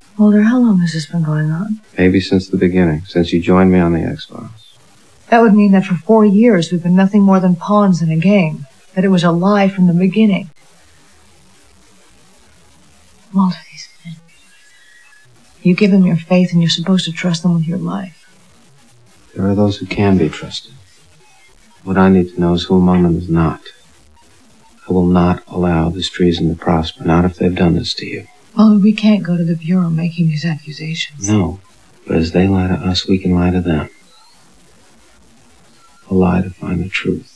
Walter, how long has this been going on? Maybe since the beginning, since you joined me on the X-Files. That would mean that for 4 years we've been nothing more than pawns in a game. That it was a lie from the beginning. Walter, these men. You give them your faith and you're supposed to trust them with your life. There are those who can be trusted. What I need to know is who among them is not. I will not allow this treason to prosper, not if they've done this to you. Well, we can't go to the Bureau making these accusations. No, but as they lie to us, we can lie to them. A lie to find the truth.